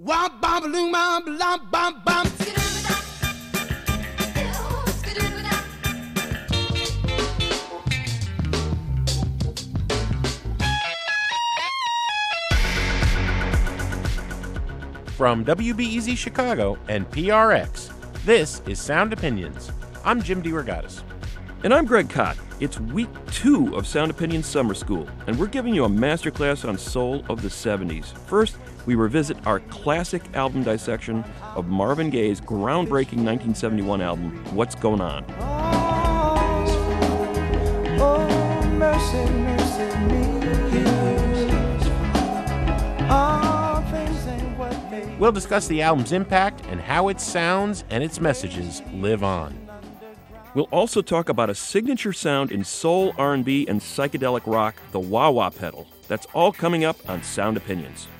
Womp bom balloon bom bom bom bom. From WBEZ Chicago and PRX, this is Sound Opinions. I'm Jim DeRogatis. And I'm Greg Kot. It's week 2 of Sound Opinions Summer School, and we're giving you a masterclass on soul of the 70s. First, we revisit our classic album dissection of Marvin Gaye's groundbreaking 1971 album, What's Going On. Oh, mercy, mercy me. We'll discuss the album's impact and how its sounds and its messages live on. We'll also talk about a signature sound in soul, R&B, and psychedelic rock, the wah-wah pedal. That's all coming up on Sound Opinions.